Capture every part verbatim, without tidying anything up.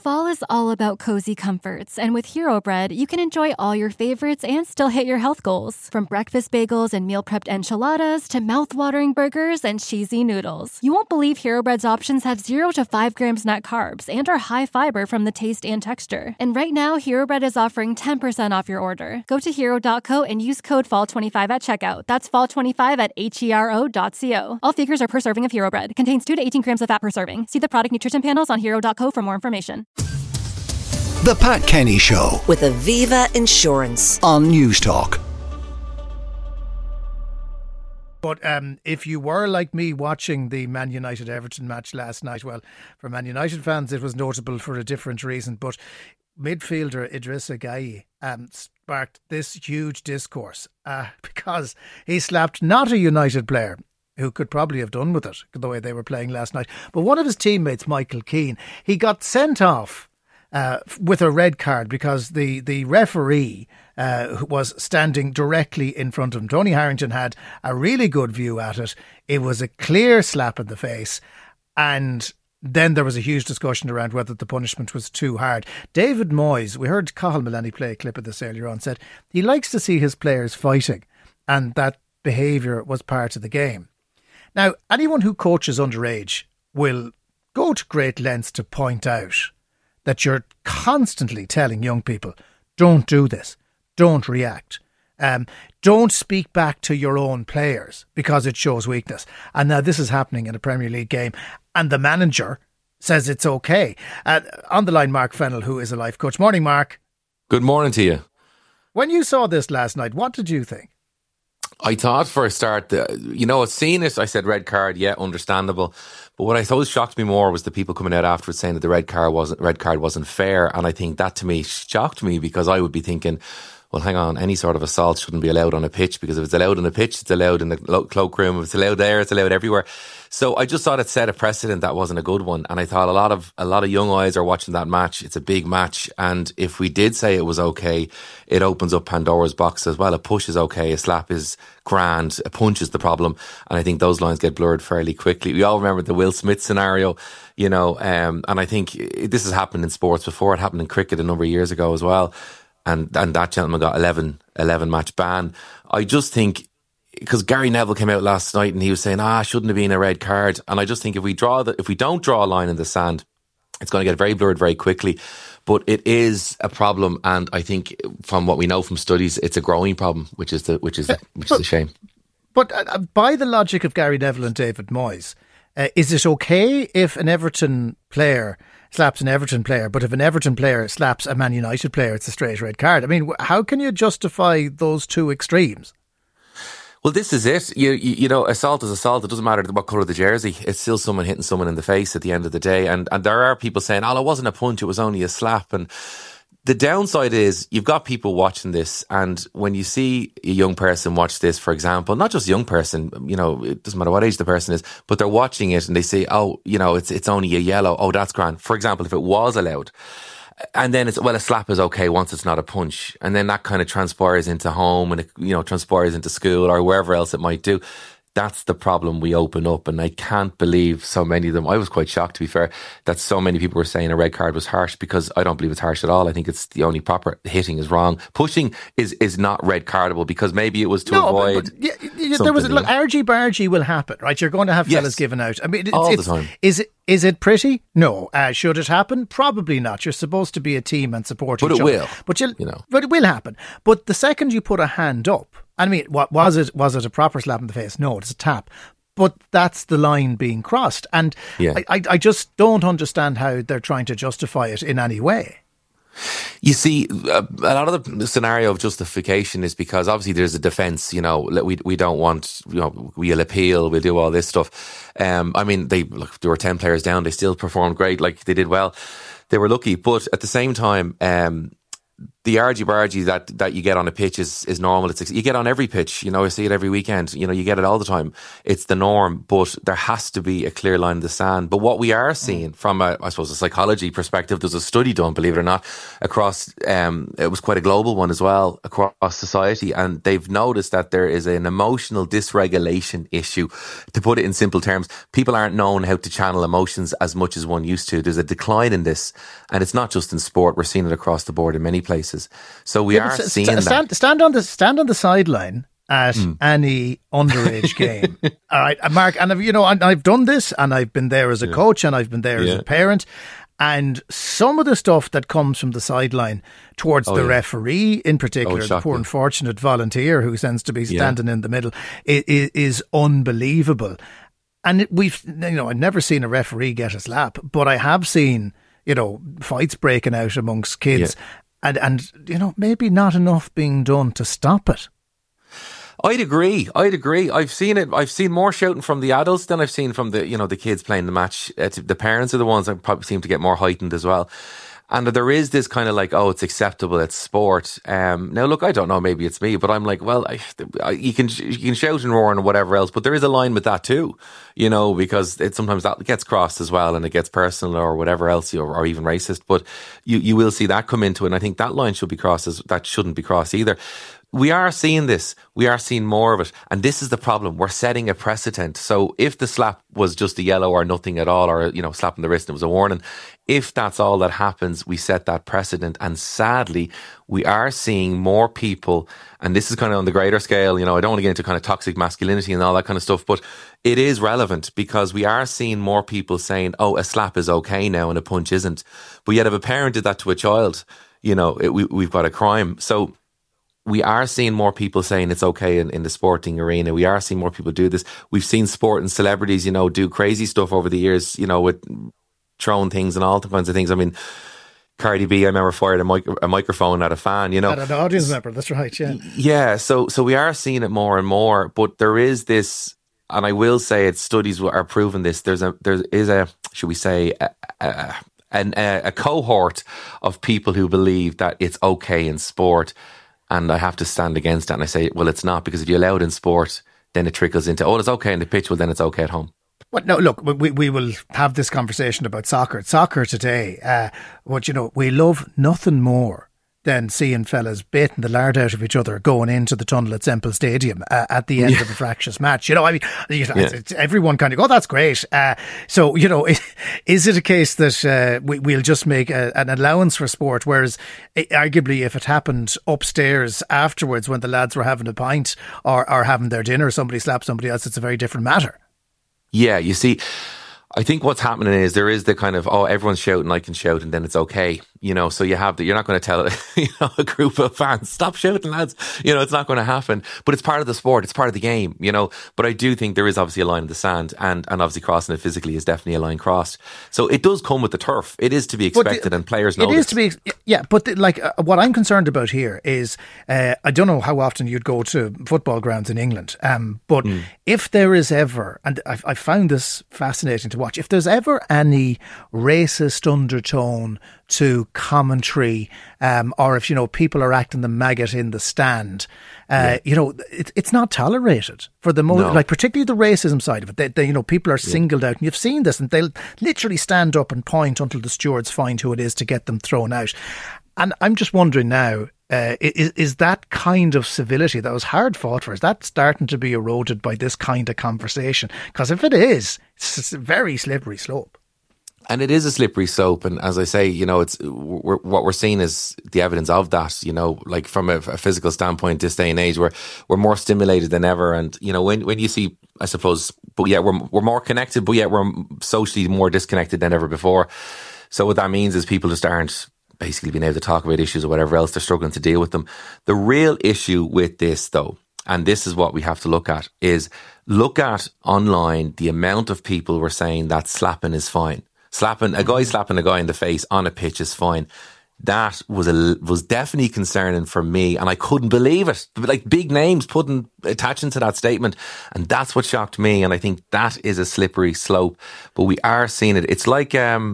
Fall is all about cozy comforts, and with Hero Bread, you can enjoy all your favorites and still hit your health goals. From breakfast bagels and meal prepped enchiladas to mouth-watering burgers and cheesy noodles. You won't believe Hero Bread's options have zero to five grams net carbs and are high fiber from the taste and texture. And right now, Hero Bread is offering ten percent off your order. Go to hero dot co and use code fall twenty-five at checkout. That's fall twenty-five at H E R O dot co. All figures are per serving of Hero Bread. Contains two to eighteen grams of fat per serving. See the product nutrition panels on hero dot co for more information. The Pat Kenny Show with Aviva Insurance on News Talk. But um, if you were like me watching the Man United Everton match last night, well, for Man United fans it was notable for a different reason, but midfielder Idrissa Gueye um, sparked this huge discourse uh, because he slapped not a United player who could probably have done with it the way they were playing last night, but one of his teammates, Michael Keane. He got sent off Uh, with a red card because the, the referee uh, was standing directly in front of him. Tony Harrington had a really good view at it. It was a clear slap in the face, and then there was a huge discussion around whether the punishment was too hard. David Moyes, we heard Cathal Mullany play a clip of this earlier on, said he likes to see his players fighting and that behaviour was part of the game. Now, anyone who coaches underage will go to great lengths to point out that you're constantly telling young people, don't do this, don't react, um, don't speak back to your own players because it shows weakness. And now this is happening in a Premier League game and the manager says it's okay. Uh, on the line, Mark Fennell, who is a life coach. Morning, Mark. Good morning to you. When you saw this last night, what did you think? I thought for a start, that, you know, seeing it, I said red card, yeah, understandable. But what I thought shocked me more was the people coming out afterwards saying that the red card wasn't red card wasn't fair. And I think that to me shocked me because I would be thinking, well, hang on, any sort of assault shouldn't be allowed on a pitch because if it's allowed on a pitch, it's allowed in the cloakroom. If it's allowed there, it's allowed everywhere. So I just thought it set a precedent that wasn't a good one. And I thought a lot of a lot of young eyes are watching that match. It's a big match. And if we did say it was okay, it opens up Pandora's box as well. A push is okay. A slap is grand. A punch is the problem. And I think those lines get blurred fairly quickly. We all remember the Will Smith scenario, you know, um, and I think this has happened in sports before. It happened in cricket a number of years ago as well. And and that gentleman got eleven, eleven match ban. I just think, because Gary Neville came out last night and he was saying, ah, shouldn't have been a red card. And I just think if we draw the, if we don't draw a line in the sand, it's going to get very blurred very quickly. But it is a problem, and I think from what we know from studies, it's a growing problem, which is the which is which but, is a shame. But uh, by the logic of Gary Neville and David Moyes, uh, is it okay if an Everton player slaps an Everton player, but if an Everton player slaps a Man United player, it's a straight red card? I mean, how can you justify those two extremes? Well, this is it. You, you you know, assault is assault. It doesn't matter what colour the jersey. It's still someone hitting someone in the face at the end of the day. And and there are people saying, oh, it wasn't a punch, it was only a slap. And the downside is you've got people watching this, and when you see a young person watch this, for example, not just a young person, you know, it doesn't matter what age the person is, but they're watching it and they say, oh, you know, it's it's only a yellow. Oh, that's grand. For example, if it was allowed. And then it's, well, a slap is okay once it's not a punch. And then that kind of transpires into home and, it, you know, transpires into school or wherever else it might do. That's the problem we open up. And I can't believe so many of them. I was quite shocked, to be fair, that so many people were saying a red card was harsh, because I don't believe it's harsh at all. I think it's the only proper. Hitting is wrong. Pushing is, is not red cardable, because maybe it was to no, avoid. But, but, yeah, yeah, there was, look, argy bargy will happen, right? You're going to have fellas yes. given out. I mean, it's, all it's, the time. Is it, is it pretty? No. Uh, should it happen? Probably not. You're supposed to be a team and support but each it other. Will. But you you know. But it will happen. But the second you put a hand up, I mean, what was it? Was it a proper slap in the face? No, it's a tap. But that's the line being crossed. And yeah. I, I, I just don't understand how they're trying to justify it in any way. You see, a lot of the scenario of justification is because obviously there's a defence. You know, we we don't want, you know, we'll appeal, we'll do all this stuff. Um, I mean, they look, there were ten players down, they still performed great, like they did well. They were lucky, but at the same time, um, the argy-bargy that, that you get on a pitch is, is normal. It's You get on every pitch. You know, I see it every weekend. You know, you get it all the time. It's the norm, but there has to be a clear line in the sand. But what we are seeing from, a, I suppose, a psychology perspective, there's a study done, believe it or not, across, um, it was quite a global one as well, across society. And they've noticed that there is an emotional dysregulation issue. To put it in simple terms, people aren't known how to channel emotions as much as one used to. There's a decline in this. And it's not just in sport. We're seeing it across the board in many places. So we yeah, are seeing st- stand, that. Stand on the stand on the sideline at mm. any underage game. All right, Mark, and I've, you know, and I've done this, and I've been there as a yeah. coach, and I've been there yeah. as a parent. And some of the stuff that comes from the sideline towards oh, the yeah. referee, in particular, oh, the poor unfortunate volunteer who tends to be standing yeah. in the middle, is, is unbelievable. And it, we've, you know, I've never seen a referee get a slap, but I have seen, you know, fights breaking out amongst kids. Yeah. And, and, you know, maybe not enough being done to stop it. I'd agree. I'd agree. I've seen it. I've seen more shouting from the adults than I've seen from the, you know, the kids playing the match. Uh, the parents are the ones that probably seem to get more heightened as well. And there is this kind of like, oh, it's acceptable, it's sport. Um, now, look, I don't know, maybe it's me, but I'm like, well, I, I, you can you can shout and roar and whatever else, but there is a line with that too, you know, because it sometimes that gets crossed as well, and it gets personal or whatever else, or, or even racist. But you you will see that come into it, and I think that line should be crossed. As that shouldn't be crossed either. We are seeing this. We are seeing more of it. And this is the problem. We're setting a precedent. So if the slap was just a yellow or nothing at all, or, you know, slapping the wrist and it was a warning, if that's all that happens, we set that precedent. And sadly, we are seeing more people, and this is kind of on the greater scale, you know, I don't want to get into kind of toxic masculinity and all that kind of stuff, but it is relevant because we are seeing more people saying, oh, a slap is okay now and a punch isn't. But yet if a parent did that to a child, you know, it, we, we've got a crime. So we are seeing more people saying it's okay in, in the sporting arena. We are seeing more people do this. We've seen sport and celebrities, you know, do crazy stuff over the years, you know, with throwing things and all kinds of things. I mean, Cardi B, I remember fired a, mic- a microphone at a fan, you know. At an audience member, that's right, yeah. Yeah, so so we are seeing it more and more, but there is this, and I will say it, studies are proving this, there's a, there is a, should we say, a, a, an, a, a cohort of people who believe that it's okay in sport. And I have to stand against that. And I say, well, it's not, because if you allow it in sport, then it trickles into, oh, it's okay in the pitch. Well, then it's okay at home. Well, no, look, we, we will have this conversation about soccer. Soccer today, uh, what, you know, we love nothing more than seeing fellas baiting the lard out of each other going into the tunnel at Semple Stadium uh, at the end yeah. of a fractious match. You know, I mean, you know, yeah. it's, it's, everyone kind of go, oh, that's great. Uh, so, you know, is it a case that uh, we, we'll just make a, an allowance for sport, whereas it, arguably if it happened upstairs afterwards when the lads were having a pint or, or having their dinner, somebody slapped somebody else, it's a very different matter. Yeah, you see, I think what's happening is there is the kind of, oh, everyone's shouting, I can shout, and then it's okay. You know, so you have that, you're not going to tell you know, a group of fans, stop shouting, lads. You know, it's not going to happen. But it's part of the sport, it's part of the game, you know. But I do think there is obviously a line in the sand, and, and obviously crossing it physically is definitely a line crossed. So it does come with the turf. It is to be expected, the, and players know it is this. to be, yeah, but the, like uh, what I'm concerned about here is, uh, I don't know how often you'd go to football grounds in England, um, but mm. if there is ever, and I've, I found this fascinating to watch, if there's ever any racist undertone to commentary, um, or if, you know, people are acting the maggot in the stand, uh, yeah. you know, it, it's not tolerated for the most, no. like particularly the racism side of it. They, they, you know, people are singled yeah. out, and you've seen this, and they'll literally stand up and point until the stewards find who it is to get them thrown out. And I'm just wondering now, uh, is, is that kind of civility that was hard fought for, is that starting to be eroded by this kind of conversation? Because if it is, it's a very slippery slope. And it is a slippery slope, and as I say, you know, it's we're, what we're seeing is the evidence of that. You know, like from a, a physical standpoint, this day and age, we're we're more stimulated than ever, and you know, when when you see, I suppose, but yeah, we're we're more connected, but yet we're socially more disconnected than ever before. So what that means is people just aren't basically being able to talk about issues or whatever else. They're struggling to deal with them. The real issue with this, though, and this is what we have to look at, is look at online the amount of people were saying that slapping is fine. Slapping a guy slapping a guy in the face on a pitch is fine. That was a was definitely concerning for me, and I couldn't believe it. Like big names putting attaching to that statement, and that's what shocked me. And I think that is a slippery slope. But we are seeing it. It's like um,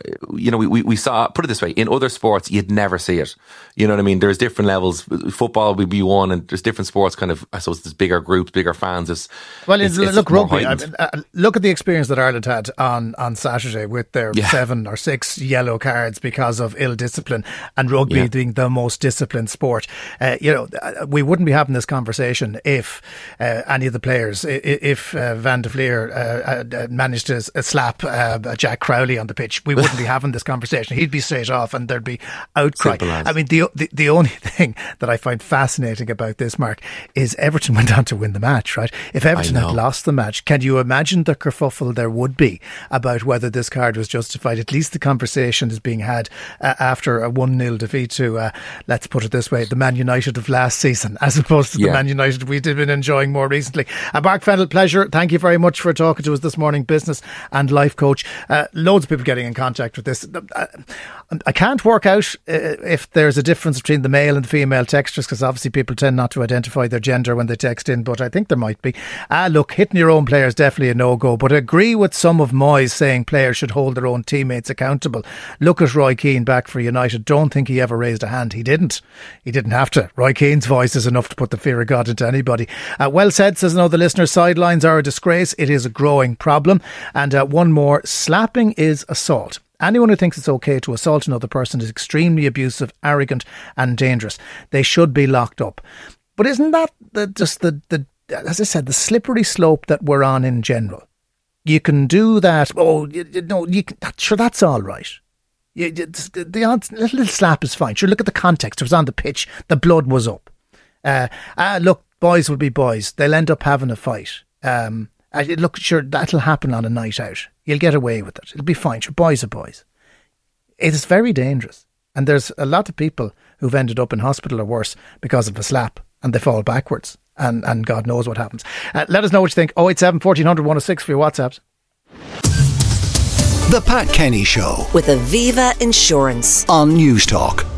you know, we, we, we saw, put it this way, in other sports, you'd never see it. You know what I mean? There's different levels. Football would be one, and there's different sports kind of, I suppose there's bigger groups, bigger fans. It's, well, it's, look, it's look rugby. I mean, uh, look at the experience that Ireland had on, on Saturday with their yeah. seven or six yellow cards because of ill discipline, and rugby yeah. being the most disciplined sport. Uh, you know, we wouldn't be having this conversation if uh, any of the players, if uh, Van der Fleer uh, uh, managed to slap uh, Jack Crowley on the pitch, we wouldn't be having this conversation. He'd be straight off and there'd be outcry. I mean, the, the the only thing that I find fascinating about this, Mark, is Everton went on to win the match, right? If Everton had lost the match, can you imagine the kerfuffle there would be about whether this card was justified? At least the conversation is being had uh, after a one nil defeat to, uh, let's put it this way, the Man United of last season, as opposed to yeah. the Man United we've been enjoying more recently. Uh, Mark Fennell, pleasure. Thank you very much for talking to us this morning, business and life coach. Uh, loads of people getting in contact with this. I, I can't work out uh, if there's a difference between the male and the female texters, because obviously people tend not to identify their gender when they text in, but I think there might be. Ah, look, hitting your own player is definitely a no-go, but I agree with some of Moyes saying players should hold their own teammates accountable. Look at Roy Keane back for United. Don't think he ever raised a hand. He didn't. He didn't have to. Roy Keane's voice is enough to put the fear of God into anybody. Uh, well said, says another listener. Sidelines are a disgrace. It is a growing problem. And uh, one more, slapping is assault. Anyone who thinks it's okay to assault another person is extremely abusive, arrogant and dangerous. They should be locked up. But isn't that the, just the, the, as I said, the slippery slope that we're on in general? You can do that. Oh, you, you know, you can, that, sure, that's all right. You, you, the, the odd little slap is fine. Sure, look at the context. It was on the pitch. The blood was up. Uh, uh, look, boys will be boys. They'll end up having a fight. Um, uh, look, sure, that'll happen on a night out. You'll get away with it. It'll be fine. Sure, boys are boys. It is very dangerous. And there's a lot of people who've ended up in hospital or worse because of a slap, and they fall backwards. And, and God knows what happens. Uh, let us know what you think. oh eight seven, fourteen hundred, one oh six for your WhatsApps. The Pat Kenny Show with Aviva Insurance on News Talk.